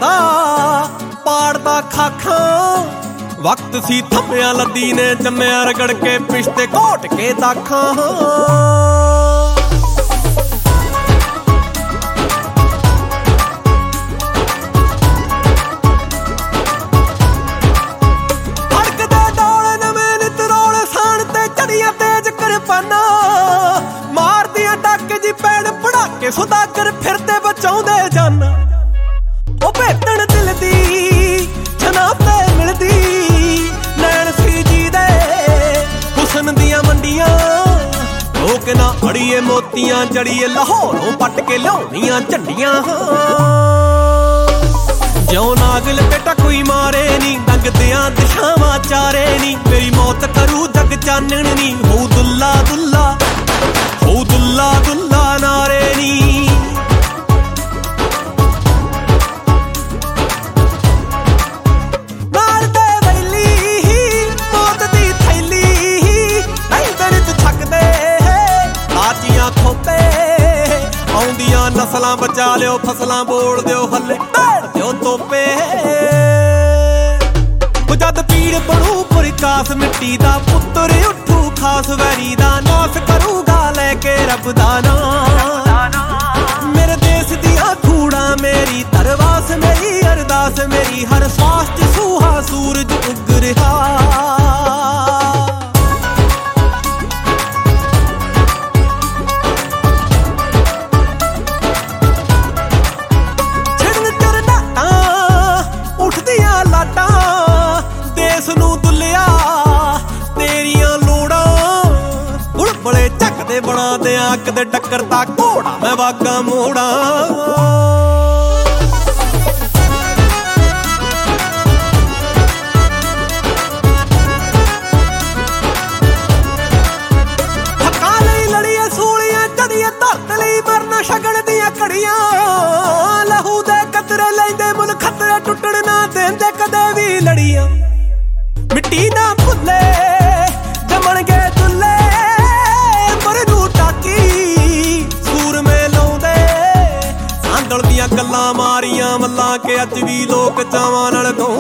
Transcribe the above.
ਕਰਦਾ ਪਾੜਦਾ ਖਾਖਾਂ। ਵਕਤ ਸੀ ਥੰਮਿਆਂ ਲੱਦੀ ਨੇ ਜੰਮਿਆ ਰਗੜ ਕੇ ਪਿਸ਼ਤੇ ਘੋਟ ਕੇ ਦਾਖਾਂ। ਮਾਰਦੀਆਂ ਡੱਕ ਜੀ ਪੈਣ ਪੜਾਕੇ ਸੁਦਾਗਰ ਫਿਰਦੇ ਬਚਾਉਂਦੇ ਜਾਨ। ਉਹ ਭੇਟਣ ਦਿਲ ਦੀ ਜਨਾਬ ਤੇ ਮਿਲਦੀ ਨੈਣ ਸੀ ਜੀ ਦੇ ਹੁਸਨ ਦੀਆਂ ਮੰਡੀਆਂ। ਲੋਕ ਨਾ ਅੜੀਏ ਮੋਤੀਆਂ ਜੜੀਏ ਲਾਹੌਰੋਂ ਪੱਟ ਕੇ ਲਿਆਉਂਦੀਆਂ ਝੰਡੀਆਂ। ਜਿਉਂ ਨਾਗਲ ਬੇਟਾ ਕੋਈ ਮਾਰੇ ਨੀ ਲੰਘਦਿਆਂ ਦਿਸ਼ਾਵਾਂ ਚਾਰੇ ਨੀ। ਮੇਰੀ ਮੌਤ ਕਰੂ ਜਗ ਚਾਨਣ ਨੀ ਹੋ ਦੁੱਲਾ ਦੁੱਲਾ ਹੋ ਦੁੱਲਾ ਦੁੱਲਾ ਨਾਰੇ ਨੀ। ਨਾਲ ਦੇ ਵੈਲੀ ਮੌਤ ਦੀ ਥੈਲੀ ਨਹੀਂ ਦਰਦ ਛੱਕਦੇ ਲਾਚੀਆਂ ਖੋਪੇ। ਆਉਂਦੀਆਂ ਨਸਲਾਂ ਬਚਾ ਲਿਓ ਫਸਲਾਂ ਬੋਲ ਦਿਓ ਹੱਲੇ ਭੈਣ ਦਿਓ ਤੋਪੇ। ਜਦ ਪੀੜ ਬਣੂ ਪ੍ਰਕਾਸ਼ ਮਿੱਟੀ ਦਾ ਪੁੱਤਰ ਉੱਠੂ ਖਾਸ ਵੈਰੀ ਦਾ ਨਾਸ ਕਰੂਗਾ ਲੈ ਕੇ ਰੱਬ ਦਾ ਨਾਂ। ਮੇਰੇ ਦੇਸ਼ ਦੀਆਂ ਧੂੜਾਂ ਮੇਰੀ ਧਰਵਾਸ ਮੇਰੀ ਅਰਦਾਸ ਮੇਰੀ ਹਰ ਸਾਸ ਚ ਸੂਹਾ ਸੂਰਜ ਉੱਗ ਰਿਹਾ। ਨੂੰ ਦੁੱਲਿਆ ਤੇਰੀਆਂ ਲੋੜਾਂ ਬੁਲਬੁਲੇ ਝੱਕਦੇ ਬਣਾ ਦਿਆਂ ਕਦੇ ਟੱਕਰ ਤਾਂ ਘੋੜਾ ਮੈਂ ਵਾਗਾ ਮੋੜਾਂ। ਹੱਕਾਂ ਲਈ ਲੜੀਏ ਸੂਲੀਆਂ ਚੜੀਏ ਧਰਤ ਲਈ ਮਰਨ ਸ਼ਗਨ ਦੀਆਂ ਘੜੀਆਂ। ਲਹੂ ਦੇ ਕਤਰੇ ਲੈਂਦੇ ਮੁੱਲ ਖਤਰੇ ਟੁੱਟਣ ਨਾ ਦੇਂਦੇ ਕਦੇ ਵੀ ਲੜੀਆਂ। ਮਿੱਟੀ ਨਾ ਭੁੱਲੇ ਜਮਣਗੇ ਦੁੱਲੇ ਮਰਨੂ ਟਾਕੀ ਸੂਰਮੇ ਲਾਉਂਦੇ ਸਾਂਦਲ ਦੀਆਂ ਗੱਲਾਂ ਮਾਰੀਆਂ ਮੱਲਾਂ ਕੇ ਅੱਜ ਵੀ ਲੋਕ ਚਾਵਾਂ ਨਾਲ